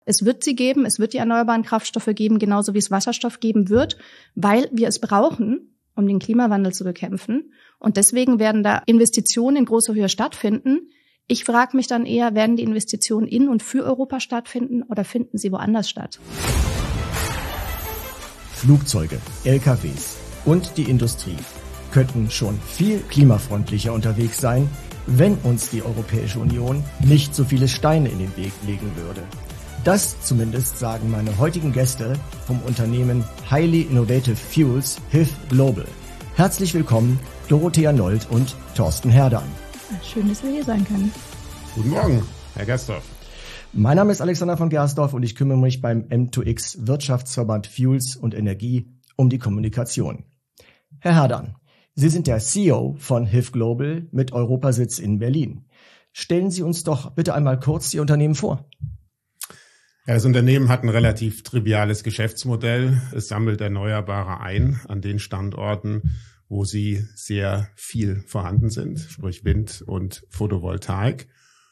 Es wird sie geben, es wird die erneuerbaren Kraftstoffe geben, genauso wie es Wasserstoff geben wird, weil wir es brauchen, um den Klimawandel zu bekämpfen. Und deswegen werden da Investitionen in großer Höhe stattfinden. Ich frage mich dann eher, werden die Investitionen in und für Europa stattfinden oder finden sie woanders statt? Flugzeuge, LKWs und die Industrie könnten schon viel klimafreundlicher unterwegs sein, wenn uns die Europäische Union nicht so viele Steine in den Weg legen würde. Das zumindest sagen meine heutigen Gäste vom Unternehmen Highly Innovative Fuels HIF Global. Herzlich willkommen, Dorothea Nold und Thorsten Herdan. Schön, dass wir hier sein können. Guten Morgen, Herr Gersdorf. Mein Name ist Alexander von Gersdorf und ich kümmere mich beim M2X Wirtschaftsverband Fuels und Energie um die Kommunikation. Herr Herdan, Sie sind der CEO von HIF Global mit Europasitz in Berlin. Stellen Sie uns doch bitte einmal kurz Ihr Unternehmen vor. Ja, das Unternehmen hat ein relativ triviales Geschäftsmodell. Es sammelt Erneuerbare ein an den Standorten, wo sie sehr viel vorhanden sind, sprich Wind und Photovoltaik,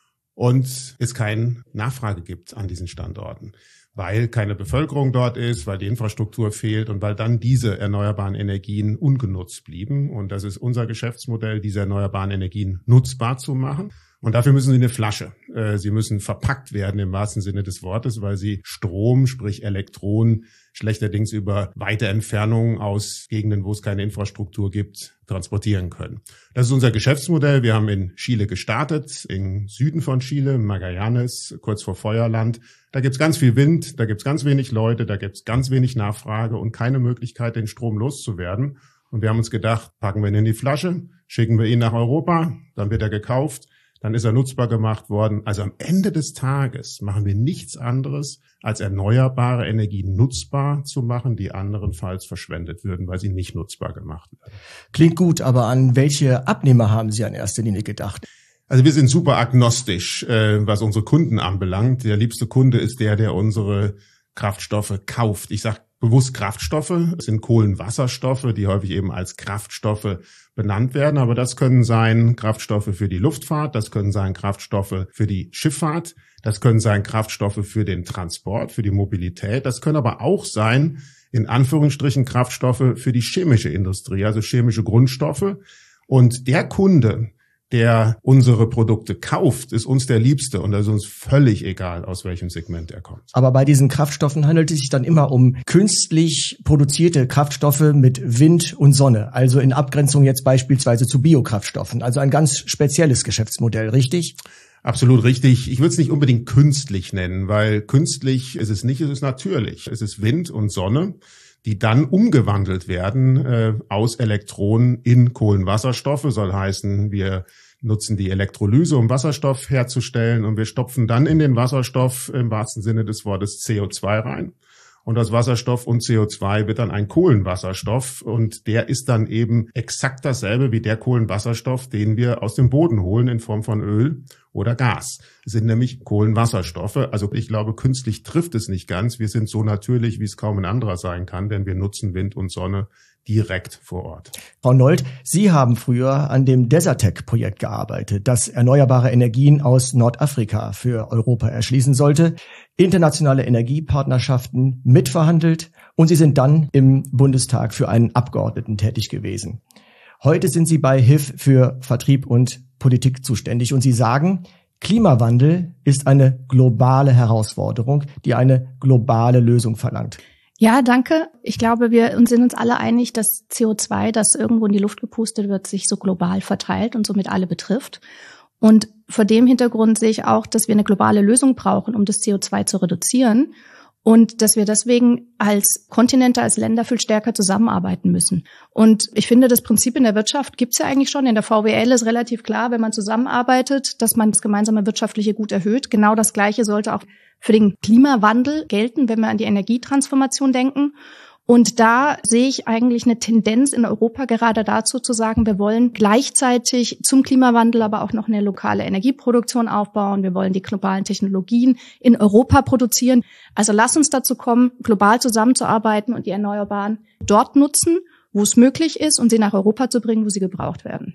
und es keine Nachfrage gibt an diesen Standorten, weil keine Bevölkerung dort ist, weil die Infrastruktur fehlt und weil dann diese erneuerbaren Energien ungenutzt blieben. Und das ist unser Geschäftsmodell, diese erneuerbaren Energien nutzbar zu machen. Und dafür müssen sie eine Flasche. Sie müssen verpackt werden im wahrsten Sinne des Wortes, weil sie Strom, sprich Elektronen, schlechterdings über weite Entfernungen aus Gegenden, wo es keine Infrastruktur gibt, transportieren können. Das ist unser Geschäftsmodell. Wir haben in Chile gestartet, im Süden von Chile, Magallanes, kurz vor Feuerland. Da gibt's ganz viel Wind, da gibt's ganz wenig Leute, da gibt's ganz wenig Nachfrage und keine Möglichkeit, den Strom loszuwerden. Und wir haben uns gedacht, packen wir ihn in die Flasche, schicken wir ihn nach Europa, dann wird er gekauft. Dann ist er nutzbar gemacht worden. Also am Ende des Tages machen wir nichts anderes, als erneuerbare Energien nutzbar zu machen, die anderenfalls verschwendet würden, weil sie nicht nutzbar gemacht werden. Klingt gut, aber an welche Abnehmer haben Sie in erster Linie gedacht? Also wir sind super agnostisch, was unsere Kunden anbelangt. Der liebste Kunde ist der unsere Kraftstoffe kauft. Ich sage bewusst Kraftstoffe. Es sind Kohlenwasserstoffe, die häufig eben als Kraftstoffe benannt werden. Aber das können sein Kraftstoffe für die Luftfahrt, das können sein Kraftstoffe für die Schifffahrt, das können sein Kraftstoffe für den Transport, für die Mobilität. Das können aber auch sein, in Anführungsstrichen, Kraftstoffe für die chemische Industrie, also chemische Grundstoffe. Und der Kunde, der unsere Produkte kauft, ist uns der Liebste und das ist uns völlig egal, aus welchem Segment er kommt. Aber bei diesen Kraftstoffen handelt es sich dann immer um künstlich produzierte Kraftstoffe mit Wind und Sonne, also in Abgrenzung jetzt beispielsweise zu Biokraftstoffen, also ein ganz spezielles Geschäftsmodell, richtig? Absolut richtig. Ich würde es nicht unbedingt künstlich nennen, weil künstlich ist es nicht, es ist natürlich. Es ist Wind und Sonne, die dann umgewandelt werden aus Elektronen in Kohlenwasserstoffe. Soll heißen, wir nutzen die Elektrolyse, um Wasserstoff herzustellen, und wir stopfen dann in den Wasserstoff im wahrsten Sinne des Wortes CO2 rein. Und aus Wasserstoff und CO2 wird dann ein Kohlenwasserstoff, und der ist dann eben exakt dasselbe wie der Kohlenwasserstoff, den wir aus dem Boden holen in Form von Öl oder Gas. Es sind nämlich Kohlenwasserstoffe. Also ich glaube, künstlich trifft es nicht ganz. Wir sind so natürlich, wie es kaum ein anderer sein kann, denn wir nutzen Wind und Sonne direkt vor Ort. Frau Nold, Sie haben früher an dem Desertec-Projekt gearbeitet, das erneuerbare Energien aus Nordafrika für Europa erschließen sollte, internationale Energiepartnerschaften mitverhandelt, und Sie sind dann im Bundestag für einen Abgeordneten tätig gewesen. Heute sind Sie bei HIF für Vertrieb und Politik zuständig und Sie sagen, Klimawandel ist eine globale Herausforderung, die eine globale Lösung verlangt. Ja, danke. Ich glaube, wir sind uns alle einig, dass CO2, das irgendwo in die Luft gepustet wird, sich so global verteilt und somit alle betrifft. Und vor dem Hintergrund sehe ich auch, dass wir eine globale Lösung brauchen, um das CO2 zu reduzieren. Und dass wir deswegen als Kontinente, als Länder viel stärker zusammenarbeiten müssen. Und ich finde, das Prinzip in der Wirtschaft gibt's ja eigentlich schon. In der VWL ist relativ klar, wenn man zusammenarbeitet, dass man das gemeinsame wirtschaftliche Gut erhöht. Genau das Gleiche sollte auch für den Klimawandel gelten, wenn wir an die Energietransformation denken. Und da sehe ich eigentlich eine Tendenz in Europa gerade dazu zu sagen, wir wollen gleichzeitig zum Klimawandel aber auch noch eine lokale Energieproduktion aufbauen. Wir wollen die globalen Technologien in Europa produzieren. Also lass uns dazu kommen, global zusammenzuarbeiten und die Erneuerbaren dort nutzen, wo es möglich ist, und sie nach Europa zu bringen, wo sie gebraucht werden.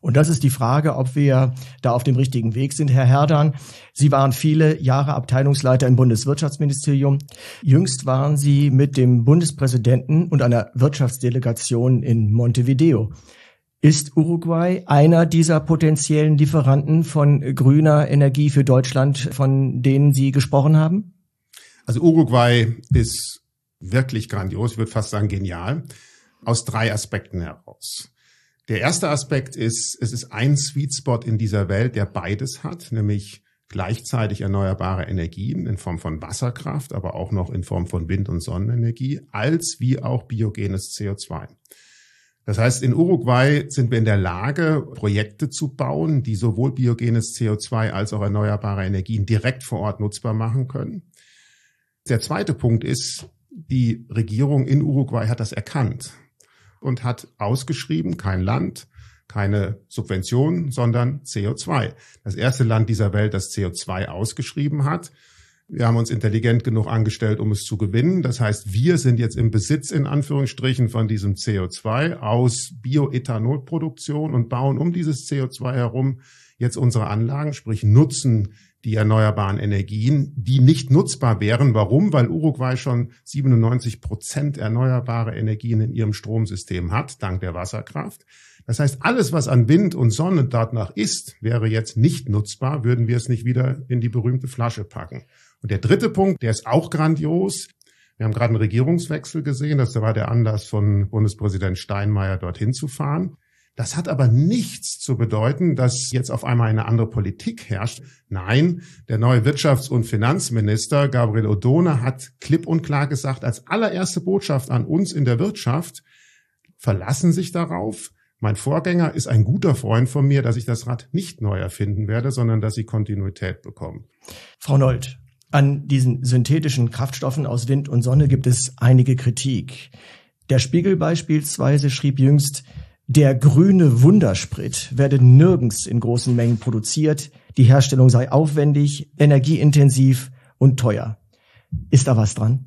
Und das ist die Frage, ob wir da auf dem richtigen Weg sind. Herr Herdan, Sie waren viele Jahre Abteilungsleiter im Bundeswirtschaftsministerium. Jüngst waren Sie mit dem Bundespräsidenten und einer Wirtschaftsdelegation in Montevideo. Ist Uruguay einer dieser potenziellen Lieferanten von grüner Energie für Deutschland, von denen Sie gesprochen haben? Also Uruguay ist wirklich grandios, ich würde fast sagen genial, aus 3 Aspekten heraus. Der erste Aspekt ist, es ist ein Sweet Spot in dieser Welt, der beides hat, nämlich gleichzeitig erneuerbare Energien in Form von Wasserkraft, aber auch noch in Form von Wind- und Sonnenenergie, als wie auch biogenes CO2. Das heißt, in Uruguay sind wir in der Lage, Projekte zu bauen, die sowohl biogenes CO2 als auch erneuerbare Energien direkt vor Ort nutzbar machen können. Der zweite Punkt ist, die Regierung in Uruguay hat das erkannt und hat ausgeschrieben, kein Land, keine Subventionen, sondern CO2. Das erste Land dieser Welt, das CO2 ausgeschrieben hat. Wir haben uns intelligent genug angestellt, um es zu gewinnen. Das heißt, wir sind jetzt im Besitz, in Anführungsstrichen, von diesem CO2 aus Bioethanolproduktion und bauen um dieses CO2 herum jetzt unsere Anlagen, sprich nutzen die erneuerbaren Energien, die nicht nutzbar wären. Warum? Weil Uruguay schon 97% erneuerbare Energien in ihrem Stromsystem hat, dank der Wasserkraft. Das heißt, alles, was an Wind und Sonne danach ist, wäre jetzt nicht nutzbar, würden wir es nicht wieder in die berühmte Flasche packen. Und der dritte Punkt, der ist auch grandios. Wir haben gerade einen Regierungswechsel gesehen. Das war der Anlass von Bundespräsident Steinmeier, dorthin zu fahren. Das hat aber nichts zu bedeuten, dass jetzt auf einmal eine andere Politik herrscht. Nein, der neue Wirtschafts- und Finanzminister Gabriel Ordóñez hat klipp und klar gesagt, als allererste Botschaft an uns in der Wirtschaft, verlassen sich darauf. Mein Vorgänger ist ein guter Freund von mir, dass ich das Rad nicht neu erfinden werde, sondern dass sie Kontinuität bekommen. Frau Nold, an diesen synthetischen Kraftstoffen aus Wind und Sonne gibt es einige Kritik. Der Spiegel beispielsweise schrieb jüngst, der grüne Wundersprit werde nirgends in großen Mengen produziert, die Herstellung sei aufwendig, energieintensiv und teuer. Ist da was dran?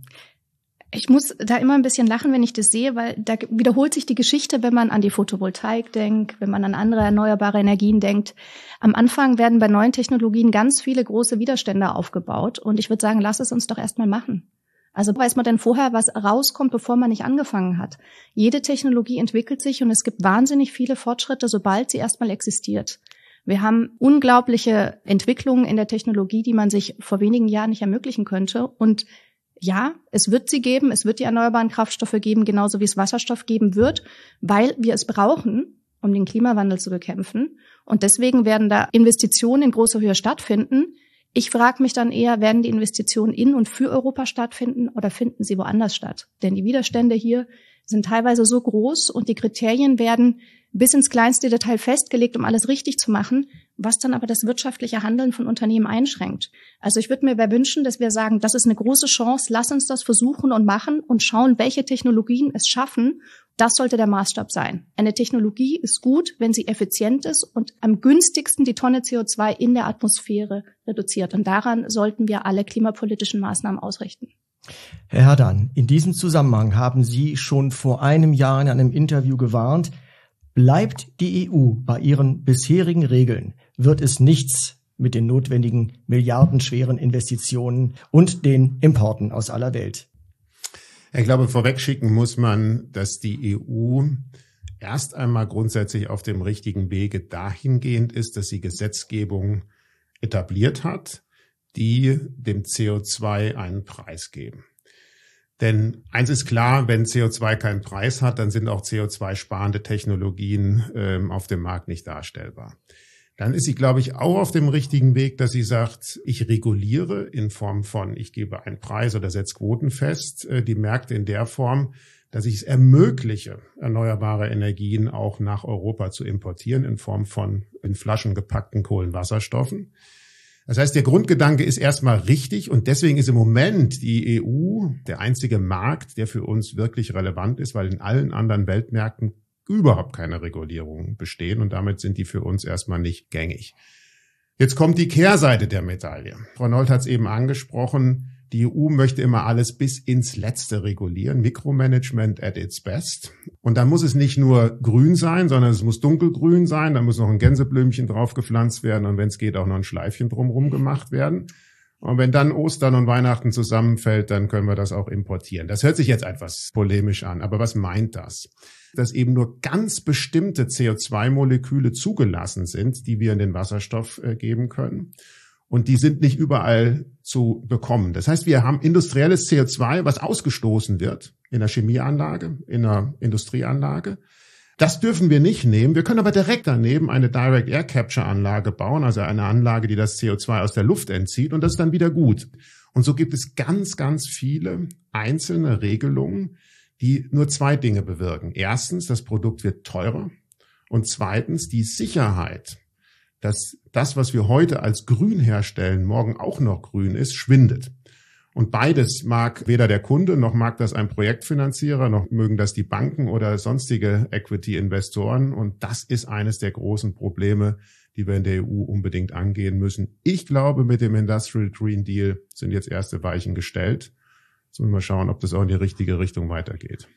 Ich muss da immer ein bisschen lachen, wenn ich das sehe, weil da wiederholt sich die Geschichte, wenn man an die Photovoltaik denkt, wenn man an andere erneuerbare Energien denkt. Am Anfang werden bei neuen Technologien ganz viele große Widerstände aufgebaut und ich würde sagen, lass es uns doch erstmal machen. Also weiß man denn vorher, was rauskommt, bevor man nicht angefangen hat? Jede Technologie entwickelt sich und es gibt wahnsinnig viele Fortschritte, sobald sie erstmal existiert. Wir haben unglaubliche Entwicklungen in der Technologie, die man sich vor wenigen Jahren nicht ermöglichen könnte. Und ja, es wird sie geben, es wird die erneuerbaren Kraftstoffe geben, genauso wie es Wasserstoff geben wird, weil wir es brauchen, um den Klimawandel zu bekämpfen. Und deswegen werden da Investitionen in großer Höhe stattfinden. Ich frage mich dann eher, werden die Investitionen in und für Europa stattfinden oder finden sie woanders statt? Denn die Widerstände hier sind teilweise so groß und die Kriterien werden bis ins kleinste Detail festgelegt, um alles richtig zu machen, was dann aber das wirtschaftliche Handeln von Unternehmen einschränkt. Also ich würde mir wünschen, dass wir sagen, das ist eine große Chance, lass uns das versuchen und machen und schauen, welche Technologien es schaffen. Das sollte der Maßstab sein. Eine Technologie ist gut, wenn sie effizient ist und am günstigsten die Tonne CO2 in der Atmosphäre reduziert. Und daran sollten wir alle klimapolitischen Maßnahmen ausrichten. Herr Herdan, in diesem Zusammenhang haben Sie schon vor einem Jahr in einem Interview gewarnt, bleibt die EU bei ihren bisherigen Regeln, wird es nichts mit den notwendigen milliardenschweren Investitionen und den Importen aus aller Welt. Ich glaube, vorwegschicken muss man, dass die EU erst einmal grundsätzlich auf dem richtigen Wege dahingehend ist, dass sie Gesetzgebung etabliert hat, die dem CO2 einen Preis geben. Denn eins ist klar, wenn CO2 keinen Preis hat, dann sind auch CO2-sparende Technologien auf dem Markt nicht darstellbar. Dann ist sie, glaube ich, auch auf dem richtigen Weg, dass sie sagt, ich reguliere in Form von, ich gebe einen Preis oder setze Quoten fest, die Märkte in der Form, dass ich es ermögliche, erneuerbare Energien auch nach Europa zu importieren in Form von in Flaschen gepackten Kohlenwasserstoffen. Das heißt, der Grundgedanke ist erstmal richtig und deswegen ist im Moment die EU der einzige Markt, der für uns wirklich relevant ist, weil in allen anderen Weltmärkten überhaupt keine Regulierungen bestehen und damit sind die für uns erstmal nicht gängig. Jetzt kommt die Kehrseite der Medaille. Frau Nold hat es eben angesprochen. Die EU möchte immer alles bis ins Letzte regulieren. Mikromanagement at its best. Und dann muss es nicht nur grün sein, sondern es muss dunkelgrün sein. Da muss noch ein Gänseblümchen drauf gepflanzt werden und wenn es geht auch noch ein Schleifchen drumherum gemacht werden. Und wenn dann Ostern und Weihnachten zusammenfällt, dann können wir das auch importieren. Das hört sich jetzt etwas polemisch an, aber was meint das? Dass eben nur ganz bestimmte CO2-Moleküle zugelassen sind, die wir in den Wasserstoff geben können. Und die sind nicht überall zu bekommen. Das heißt, wir haben industrielles CO2, was ausgestoßen wird in der Chemieanlage, in der Industrieanlage. Das dürfen wir nicht nehmen. Wir können aber direkt daneben eine Direct Air Capture Anlage bauen, also eine Anlage, die das CO2 aus der Luft entzieht und das ist dann wieder gut. Und so gibt es ganz, ganz viele einzelne Regelungen, die nur zwei Dinge bewirken. Erstens, das Produkt wird teurer und zweitens, die Sicherheit, dass das, was wir heute als grün herstellen, morgen auch noch grün ist, schwindet. Und beides mag weder der Kunde, noch mag das ein Projektfinanzierer, noch mögen das die Banken oder sonstige Equity-Investoren. Und das ist eines der großen Probleme, die wir in der EU unbedingt angehen müssen. Ich glaube, mit dem Industrial Green Deal sind jetzt erste Weichen gestellt. Jetzt müssen wir schauen, ob das auch in die richtige Richtung weitergeht.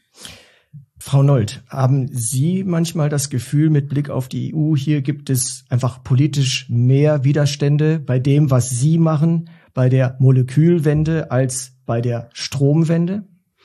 Frau Nold, haben Sie manchmal das Gefühl, mit Blick auf die EU, hier gibt es einfach politisch mehr Widerstände bei dem, was Sie machen, bei der Molekülwende als bei der Stromwende?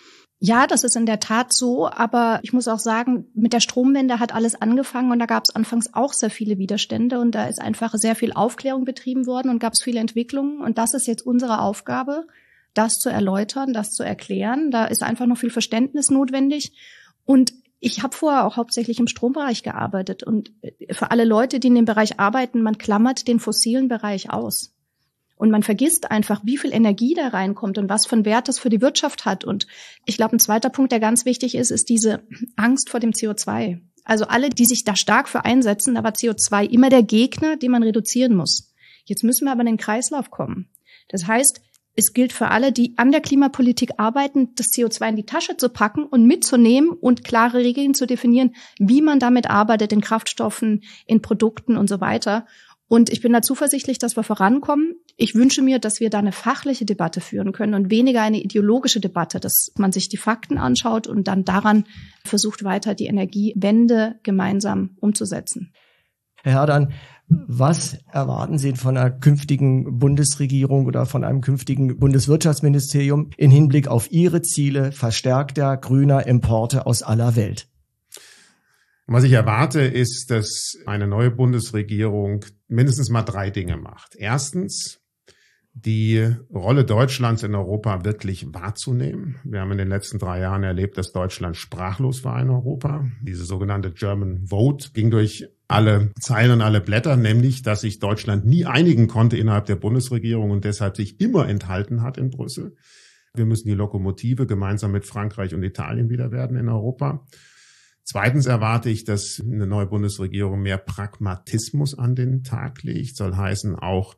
Ja, das ist in der Tat so, aber ich muss auch sagen, mit der Stromwende hat alles angefangen und da gab es anfangs auch sehr viele Widerstände und da ist einfach sehr viel Aufklärung betrieben worden und gab es viele Entwicklungen und das ist jetzt unsere Aufgabe, das zu erläutern, das zu erklären. Da ist einfach noch viel Verständnis notwendig. Und ich habe vorher auch hauptsächlich im Strombereich gearbeitet. Und für alle Leute, die in dem Bereich arbeiten, man klammert den fossilen Bereich aus. Und man vergisst einfach, wie viel Energie da reinkommt und was für einen Wert das für die Wirtschaft hat. Und ich glaube, ein zweiter Punkt, der ganz wichtig ist, ist diese Angst vor dem CO2. Also alle, die sich da stark für einsetzen, da war CO2 immer der Gegner, den man reduzieren muss. Jetzt müssen wir aber in den Kreislauf kommen. Das heißt, es gilt für alle, die an der Klimapolitik arbeiten, das CO2 in die Tasche zu packen und mitzunehmen und klare Regeln zu definieren, wie man damit arbeitet, in Kraftstoffen, in Produkten und so weiter. Und ich bin da zuversichtlich, dass wir vorankommen. Ich wünsche mir, dass wir da eine fachliche Debatte führen können und weniger eine ideologische Debatte, dass man sich die Fakten anschaut und dann daran versucht, weiter die Energiewende gemeinsam umzusetzen. Herr Herdan, was erwarten Sie von einer künftigen Bundesregierung oder von einem künftigen Bundeswirtschaftsministerium in Hinblick auf Ihre Ziele verstärkter grüner Importe aus aller Welt? Was ich erwarte, ist, dass eine neue Bundesregierung mindestens mal 3 Dinge macht. Erstens, die Rolle Deutschlands in Europa wirklich wahrzunehmen. Wir haben in den letzten 3 Jahren erlebt, dass Deutschland sprachlos war in Europa. Diese sogenannte German Vote ging durch alle Zeilen und alle Blätter, nämlich, dass sich Deutschland nie einigen konnte innerhalb der Bundesregierung und deshalb sich immer enthalten hat in Brüssel. Wir müssen die Lokomotive gemeinsam mit Frankreich und Italien wieder werden in Europa. Zweitens erwarte ich, dass eine neue Bundesregierung mehr Pragmatismus an den Tag legt. Soll heißen, auch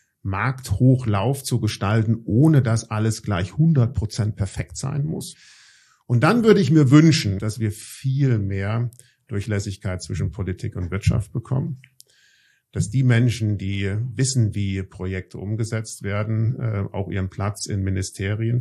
Markthochlauf zu gestalten, ohne dass alles gleich 100% perfekt sein muss. Und dann würde ich mir wünschen, dass wir viel mehr Durchlässigkeit zwischen Politik und Wirtschaft bekommen. Dass die Menschen, die wissen, wie Projekte umgesetzt werden, auch ihren Platz in Ministerien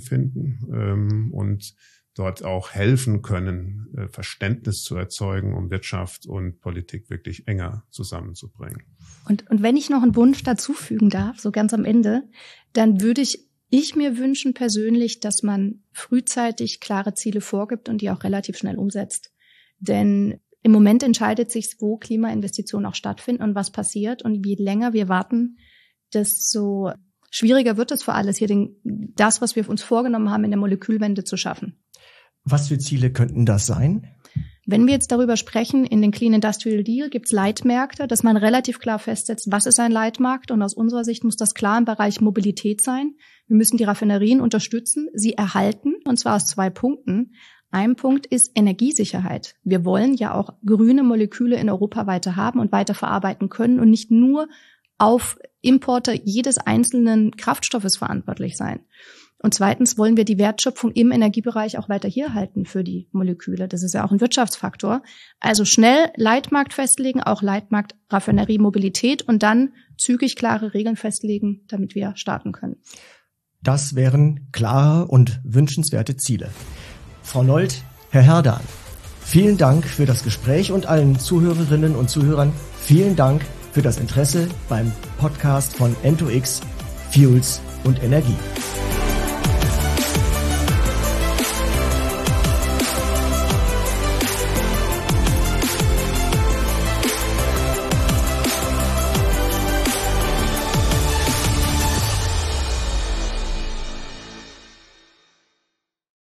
finden und dort auch helfen können, Verständnis zu erzeugen, um Wirtschaft und Politik wirklich enger zusammenzubringen. Und wenn ich noch einen Wunsch dazu fügen darf, so ganz am Ende, dann würde ich mir wünschen persönlich, dass man frühzeitig klare Ziele vorgibt und die auch relativ schnell umsetzt. Denn im Moment entscheidet sich, wo Klimainvestitionen auch stattfinden und was passiert. Und je länger wir warten, desto schwieriger wird es für alles, hier das, was wir uns vorgenommen haben, in der Molekülwende zu schaffen. Was für Ziele könnten das sein? Wenn wir jetzt darüber sprechen, in den Clean Industrial Deal gibt es Leitmärkte, dass man relativ klar festsetzt, was ist ein Leitmarkt. Und aus unserer Sicht muss das klar im Bereich Mobilität sein. Wir müssen die Raffinerien unterstützen, sie erhalten, und zwar aus 2 Punkten. Ein Punkt ist Energiesicherheit. Wir wollen ja auch grüne Moleküle in Europa weiter haben und weiter verarbeiten können und nicht nur auf Importe jedes einzelnen Kraftstoffes verantwortlich sein. Und zweitens wollen wir die Wertschöpfung im Energiebereich auch weiter hier halten für die Moleküle. Das ist ja auch ein Wirtschaftsfaktor. Also schnell Leitmarkt festlegen, auch Leitmarkt Raffinerie, Mobilität und dann zügig klare Regeln festlegen, damit wir starten können. Das wären klare und wünschenswerte Ziele. Frau Nold, Herr Herdan, vielen Dank für das Gespräch und allen Zuhörerinnen und Zuhörern vielen Dank für das Interesse beim Podcast von N2X Fuels und Energie.